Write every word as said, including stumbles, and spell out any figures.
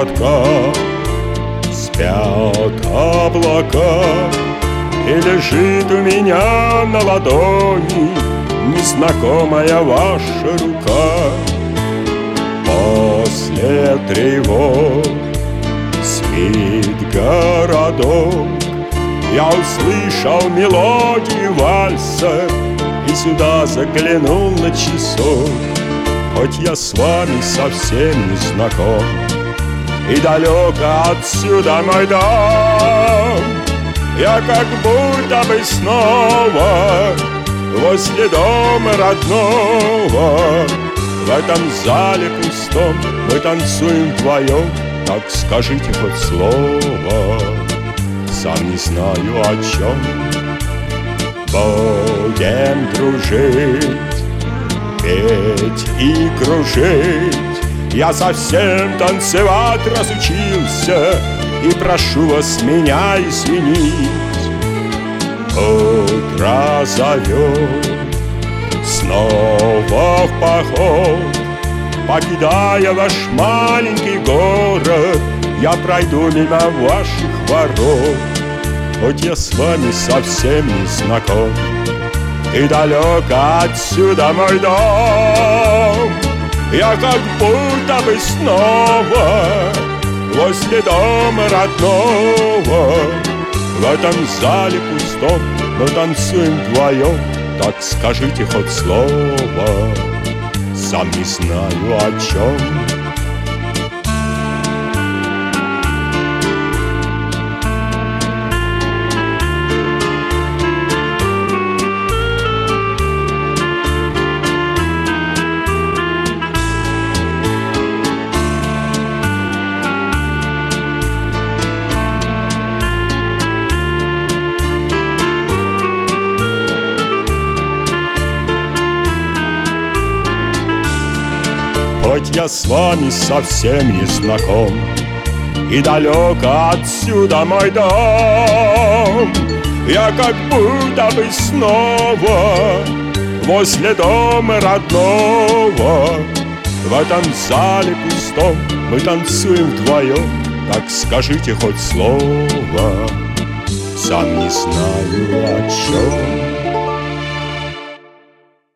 городка. Спят облака, и лежит у меня на ладони незнакомая ваша рука. После тревог спит городок. Я услышал мелодию вальса и сюда заглянул на часок. Хоть я с вами совсем не знаком, и далеко отсюда мой дом, я как будто бы снова возле дома родного. В этом зале пустом мы танцуем вдвоем. Так скажите хоть слово, сам не знаю о чем. Будем дружить, петь и кружить. Я совсем танцевать разучился, и прошу вас меня извинить. Утро зовет снова в поход. Покидая ваш маленький город, я пройду мимо ваших ворот. Хоть я с вами совсем не знаком, и далеко отсюда мой дом, я как будто бы снова возле дома родного. В этом зале пустом мы танцуем вдвоем. Так скажите хоть слово, сам не знаю о чем. Хоть я с вами совсем не знаком, и далеко отсюда мой дом, я как будто бы снова возле дома родного. В этом зале пустом мы танцуем вдвоем. Так скажите хоть слово, сам не знаю о чем.